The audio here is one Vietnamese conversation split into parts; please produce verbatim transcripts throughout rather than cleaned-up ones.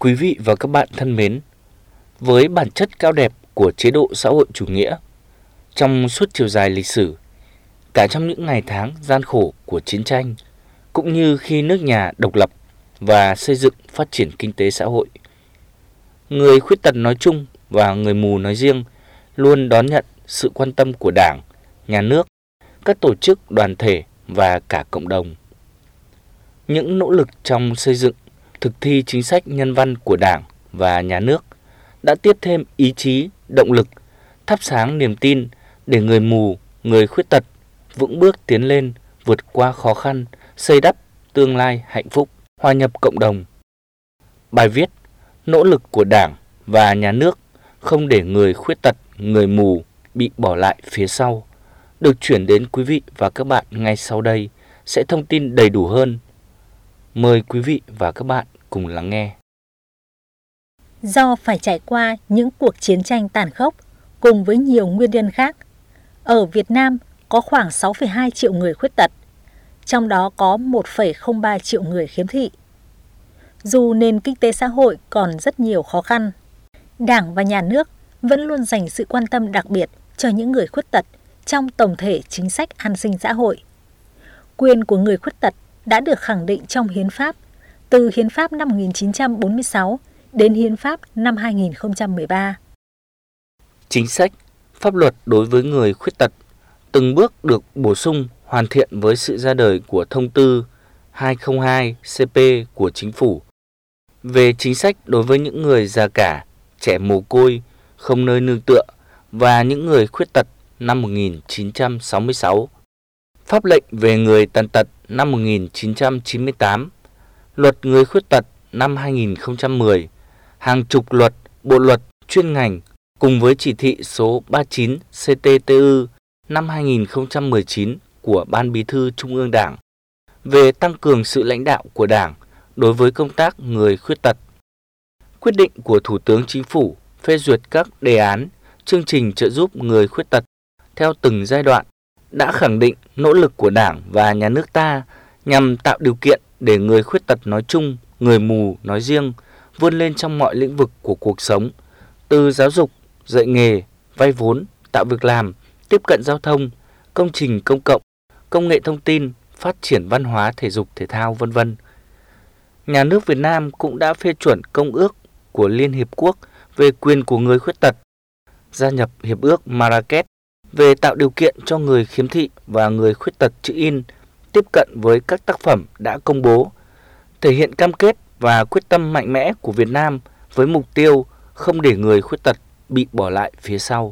Quý vị và các bạn thân mến, với bản chất cao đẹp của chế độ xã hội chủ nghĩa, trong suốt chiều dài lịch sử, cả trong những ngày tháng gian khổ của chiến tranh, cũng như khi nước nhà độc lập và xây dựng phát triển kinh tế xã hội, người khuyết tật nói chung và người mù nói riêng luôn đón nhận sự quan tâm của Đảng, Nhà nước, các tổ chức đoàn thể và cả cộng đồng. Những nỗ lực trong xây dựng, thực thi chính sách nhân văn của Đảng và Nhà nước đã tiếp thêm ý chí, động lực, thắp sáng niềm tin để người mù, người khuyết tật vững bước tiến lên, vượt qua khó khăn, xây đắp tương lai hạnh phúc, hòa nhập cộng đồng. Bài viết Nỗ lực của Đảng và Nhà nước không để người khuyết tật, người mù bị bỏ lại phía sau được chuyển đến quý vị và các bạn ngay sau đây sẽ thông tin đầy đủ hơn. Mời quý vị và các bạn cùng lắng nghe. Do phải trải qua những cuộc chiến tranh tàn khốc cùng với nhiều nguyên nhân khác, ở Việt Nam có khoảng sáu phẩy hai triệu người khuyết tật, trong đó có một phẩy không ba triệu người khiếm thị. Dù nền kinh tế xã hội còn rất nhiều khó khăn, Đảng và Nhà nước vẫn luôn dành sự quan tâm đặc biệt cho những người khuyết tật trong tổng thể chính sách an sinh xã hội. Quyền của người khuyết tật đã được khẳng định trong Hiến pháp, từ Hiến pháp năm một nghìn chín trăm bốn mươi sáu đến Hiến pháp năm hai nghìn không trăm mười ba. Chính sách, pháp luật đối với người khuyết tật từng bước được bổ sung, hoàn thiện với sự ra đời của Thông tư hai không hai C P của Chính phủ về chính sách đối với những người già cả, trẻ mồ côi, không nơi nương tựa và những người khuyết tật năm một nghìn chín trăm sáu mươi sáu, Pháp lệnh về người tàn tật năm một nghìn chín trăm chín mươi tám, Luật người khuyết tật năm hai nghìn không trăm mười, hàng chục luật, bộ luật chuyên ngành cùng với chỉ thị số ba mươi chín C T T U năm hai nghìn không trăm mười chín của Ban Bí thư Trung ương Đảng về tăng cường sự lãnh đạo của Đảng đối với công tác người khuyết tật. Quyết định của Thủ tướng Chính phủ phê duyệt các đề án, chương trình trợ giúp người khuyết tật theo từng giai đoạn đã khẳng định nỗ lực của Đảng và Nhà nước ta nhằm tạo điều kiện để người khuyết tật nói chung, người mù nói riêng vươn lên trong mọi lĩnh vực của cuộc sống, từ giáo dục, dạy nghề, vay vốn, tạo việc làm, tiếp cận giao thông, công trình công cộng, công nghệ thông tin, phát triển văn hóa thể dục thể thao, vân vân. Nhà nước Việt Nam cũng đã phê chuẩn Công ước của Liên Hiệp Quốc về quyền của người khuyết tật, gia nhập Hiệp ước Marrakech về tạo điều kiện cho người khiếm thị và người khuyết tật chữ in tiếp cận với các tác phẩm đã công bố, thể hiện cam kết và quyết tâm mạnh mẽ của Việt Nam với mục tiêu không để người khuyết tật bị bỏ lại phía sau.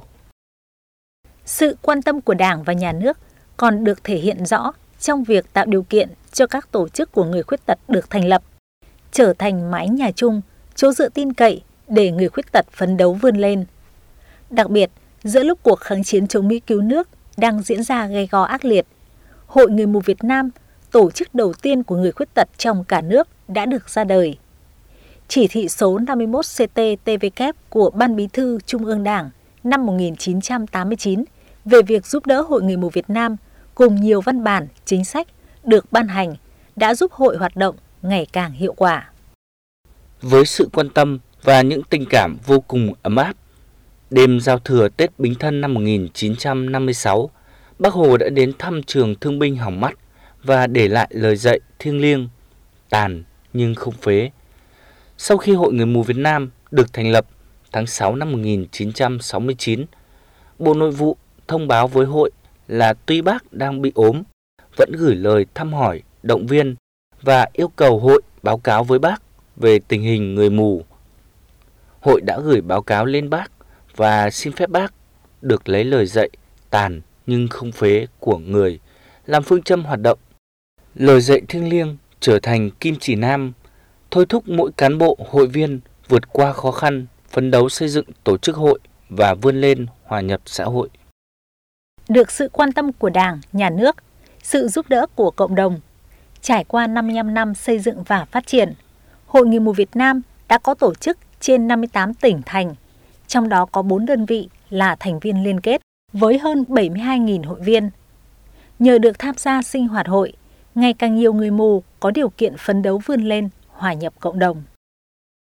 Sự quan tâm của Đảng và Nhà nước còn được thể hiện rõ trong việc tạo điều kiện cho các tổ chức của người khuyết tật được thành lập, trở thành mái nhà chung, chỗ dựa tin cậy để người khuyết tật phấn đấu vươn lên. Đặc biệt, giữa lúc cuộc kháng chiến chống Mỹ cứu nước đang diễn ra gay go ác liệt, Hội Người mù Việt Nam, tổ chức đầu tiên của người khuyết tật trong cả nước, đã được ra đời. Chỉ thị số năm mươi mốt C T T V K của Ban Bí thư Trung ương Đảng năm một nghìn chín trăm tám mươi chín về việc giúp đỡ Hội Người mù Việt Nam cùng nhiều văn bản, chính sách được ban hành đã giúp hội hoạt động ngày càng hiệu quả. Với sự quan tâm và những tình cảm vô cùng ấm áp, đêm giao thừa Tết Bính Thân năm một nghìn chín trăm năm mươi sáu, Bác Hồ đã đến thăm trường thương binh hỏng mắt và để lại lời dạy thiêng liêng, tàn nhưng không phế. Sau khi Hội Người mù Việt Nam được thành lập tháng sáu năm một nghìn chín trăm sáu mươi chín, Bộ Nội vụ thông báo với hội là tuy bác đang bị ốm, vẫn gửi lời thăm hỏi, động viên và yêu cầu hội báo cáo với bác về tình hình người mù. Hội đã gửi báo cáo lên bác và xin phép bác được lấy lời dạy tàn nhưng không phế của người làm phương châm hoạt động. Lời dạy thiêng liêng trở thành kim chỉ nam, thôi thúc mỗi cán bộ hội viên vượt qua khó khăn, phấn đấu xây dựng tổ chức hội và vươn lên hòa nhập xã hội. Được sự quan tâm của Đảng, Nhà nước, sự giúp đỡ của cộng đồng, trải qua năm mươi lăm năm xây dựng và phát triển, Hội Người mù Việt Nam đã có tổ chức trên năm mươi tám tỉnh thành, trong đó có bốn đơn vị là thành viên liên kết với hơn bảy mươi hai nghìn hội viên. Nhờ được tham gia sinh hoạt hội, ngày càng nhiều người mù có điều kiện phấn đấu vươn lên, hòa nhập cộng đồng.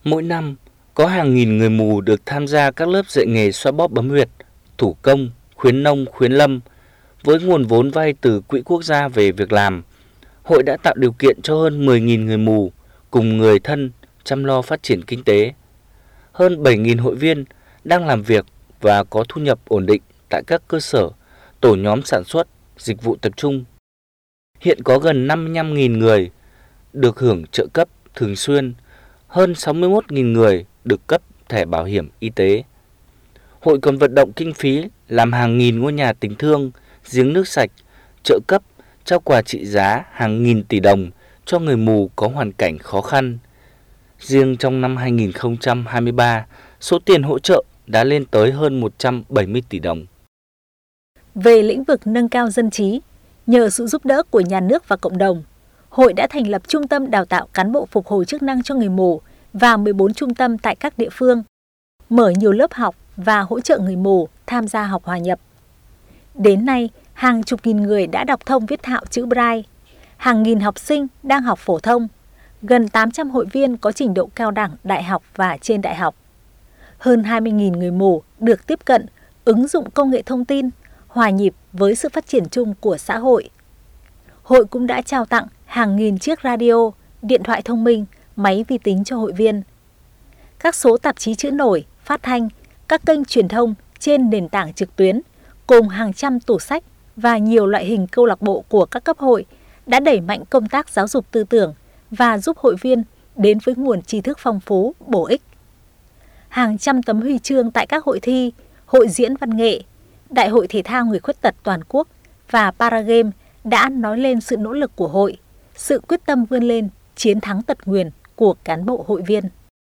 Mỗi năm, có hàng nghìn người mù được tham gia các lớp dạy nghề xoa bóp bấm huyệt, thủ công, khuyến nông, khuyến lâm. Với nguồn vốn vay từ Quỹ Quốc gia về việc làm, hội đã tạo điều kiện cho hơn mười nghìn người mù cùng người thân chăm lo phát triển kinh tế. Hơn bảy nghìn hội viên đang làm việc và có thu nhập ổn định tại các cơ sở, tổ nhóm sản xuất, dịch vụ tập trung. Hiện có gần năm mươi lăm nghìn người được hưởng trợ cấp thường xuyên, hơn sáu mươi mốt nghìn người được cấp thẻ bảo hiểm y tế. Hội còn vận động kinh phí làm hàng nghìn ngôi nhà tình thương, giếng nước sạch, trợ cấp, trao quà trị giá hàng nghìn tỷ đồng cho người mù có hoàn cảnh khó khăn. Riêng trong năm hai nghìn không trăm hai mươi ba, số tiền hỗ trợ đã lên tới hơn một trăm bảy mươi tỷ đồng. Về lĩnh vực nâng cao dân trí, nhờ sự giúp đỡ của nhà nước và cộng đồng, hội đã thành lập trung tâm đào tạo cán bộ phục hồi chức năng cho người mù và mười bốn trung tâm tại các địa phương, mở nhiều lớp học và hỗ trợ người mù tham gia học hòa nhập. Đến nay, hàng chục nghìn người đã đọc thông viết thạo chữ Braille, hàng nghìn học sinh đang học phổ thông, gần tám trăm hội viên có trình độ cao đẳng, đại học và trên đại học. Hơn hai mươi nghìn người mù được tiếp cận, ứng dụng công nghệ thông tin, hòa nhịp với sự phát triển chung của xã hội. Hội cũng đã trao tặng hàng nghìn chiếc radio, điện thoại thông minh, máy vi tính cho hội viên. Các số tạp chí chữ nổi, phát thanh, các kênh truyền thông trên nền tảng trực tuyến, cùng hàng trăm tủ sách và nhiều loại hình câu lạc bộ của các cấp hội đã đẩy mạnh công tác giáo dục tư tưởng và giúp hội viên đến với nguồn tri thức phong phú, bổ ích. Hàng trăm tấm huy chương tại các hội thi, hội diễn văn nghệ, Đại hội Thể thao Người khuyết tật toàn quốc và Paragame đã nói lên sự nỗ lực của hội, sự quyết tâm vươn lên, chiến thắng tật nguyền của cán bộ hội viên.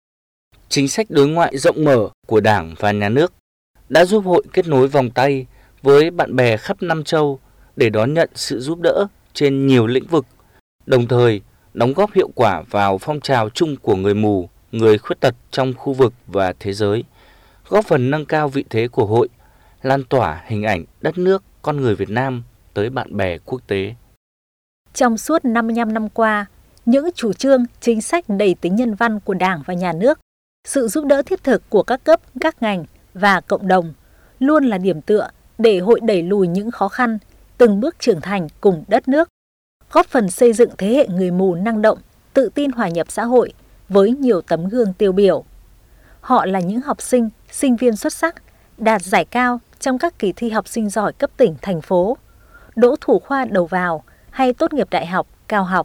Chính sách đối ngoại rộng mở của Đảng và Nhà nước đã giúp hội kết nối vòng tay với bạn bè khắp năm châu để đón nhận sự giúp đỡ trên nhiều lĩnh vực, đồng thời đóng góp hiệu quả vào phong trào chung của người mù, người khuyết tật trong khu vực và thế giới, góp phần nâng cao vị thế của hội, lan tỏa hình ảnh đất nước, con người Việt Nam tới bạn bè quốc tế. Trong suốt năm mươi lăm năm qua, những chủ trương, chính sách đầy tính nhân văn của Đảng và Nhà nước, sự giúp đỡ thiết thực của các cấp, các ngành và cộng đồng luôn là điểm tựa để hội đẩy lùi những khó khăn, từng bước trưởng thành cùng đất nước, góp phần xây dựng thế hệ người mù năng động, tự tin hòa nhập xã hội với nhiều tấm gương tiêu biểu. Họ là những học sinh, sinh viên xuất sắc, đạt giải cao trong các kỳ thi học sinh giỏi cấp tỉnh, thành phố, đỗ thủ khoa đầu vào hay tốt nghiệp đại học, cao học.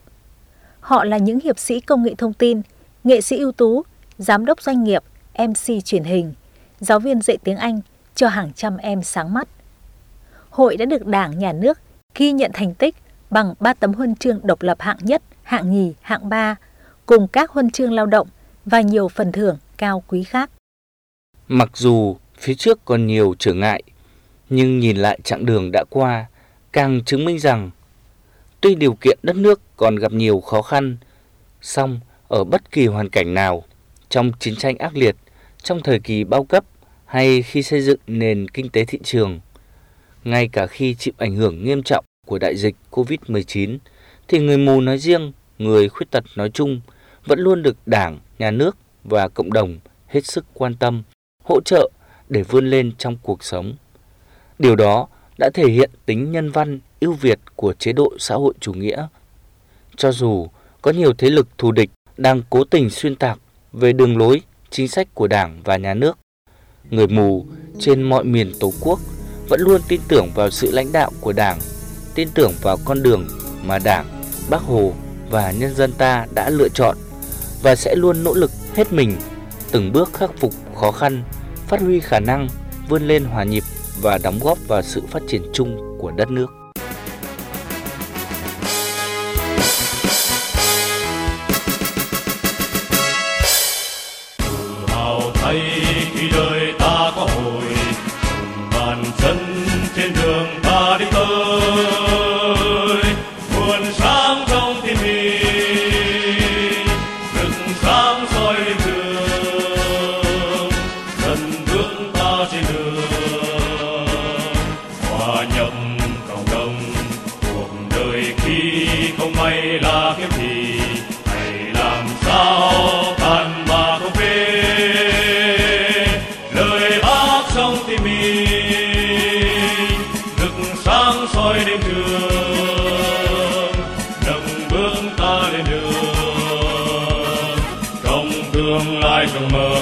Họ là những hiệp sĩ công nghệ thông tin, nghệ sĩ ưu tú, giám đốc doanh nghiệp, em xê truyền hình, giáo viên dạy tiếng Anh cho hàng trăm em sáng mắt. Hội đã được Đảng, Nhà nước ghi nhận thành tích bằng ba tấm huân chương độc lập hạng nhất, hạng nhì, hạng ba, cùng các huân chương lao động và nhiều phần thưởng cao quý khác. Mặc dù phía trước còn nhiều trở ngại, nhưng nhìn lại chặng đường đã qua, càng chứng minh rằng tuy điều kiện đất nước còn gặp nhiều khó khăn, song ở bất kỳ hoàn cảnh nào, trong chiến tranh ác liệt, trong thời kỳ bao cấp hay khi xây dựng nền kinh tế thị trường, ngay cả khi chịu ảnh hưởng nghiêm trọng của đại dịch covid mười chín, thì người mù nói riêng, người khuyết tật nói chung vẫn luôn được Đảng, Nhà nước và cộng đồng hết sức quan tâm, hỗ trợ để vươn lên trong cuộc sống. Điều đó đã thể hiện tính nhân văn, ưu việt của chế độ xã hội chủ nghĩa. Cho dù có nhiều thế lực thù địch đang cố tình xuyên tạc về đường lối, chính sách của Đảng và Nhà nước, người mù trên mọi miền Tổ quốc vẫn luôn tin tưởng vào sự lãnh đạo của Đảng, tin tưởng vào con đường mà Đảng, Bác Hồ và nhân dân ta đã lựa chọn và sẽ luôn nỗ lực hết mình, từng bước khắc phục khó khăn, phát huy khả năng, vươn lên hòa nhịp và đóng góp vào sự phát triển chung của đất nước. Tự hào thay khi đời ta có hội, từng bàn chân trên đường ta đi tới, nguồn sáng trong tim mình, rực sáng soi đường, dần bước ta trên đường, hòa nhập cộng đồng. Cuộc đời khi không may là kiếp thì hãy làm sao tan mà không biết. tương lai rộng mở.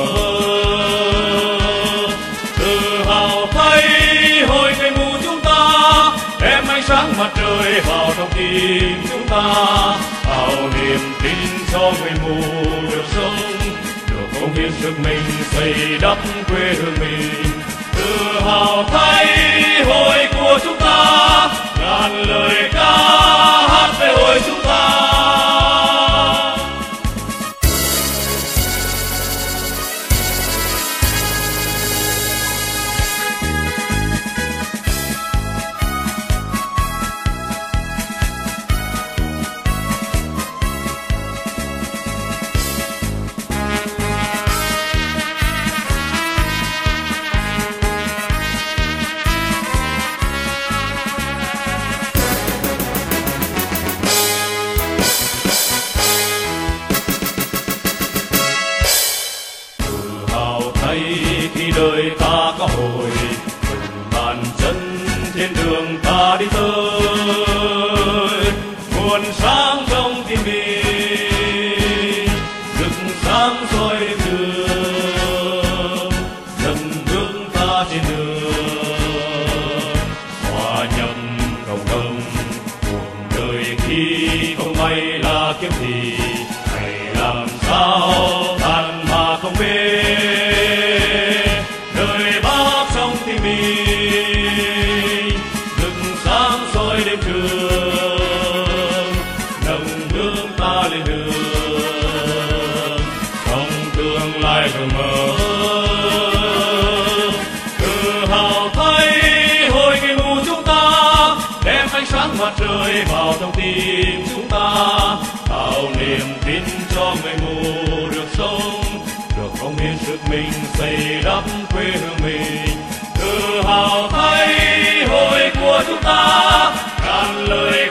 Tự hào thay hội thầy mù chúng ta, đem ánh sáng mặt trời vào trong tim chúng ta, tạo niềm tin cho người mù được sống, được cống hiến sức mình xây đắp quê hương mình. Tự hào thay hội của chúng ta, ngàn lời ca hát về hội chúng ta. Khi đời ta có hồi từng bàn chân trên đường ta đi tới, nguồn sáng trong tim mình rực sáng soi đêm đường, dần bước ta trên đường hòa nhập cộng đồng. Cuộc đời khi không may là kiếp thì hãy làm sao than mà không biết. Rực sáng soi đêm trường, nâng bước ta lên đường, trong tương lai rộng mở. Tự hào thay hội người mù chúng ta, đem ánh sáng mặt trời vào trong tim chúng ta, tạo niềm tin cho người mù được sống, được cống hiến sức mình xây đắp quê hương mình. Tự hào thay hội của chúng ta, ngàn lời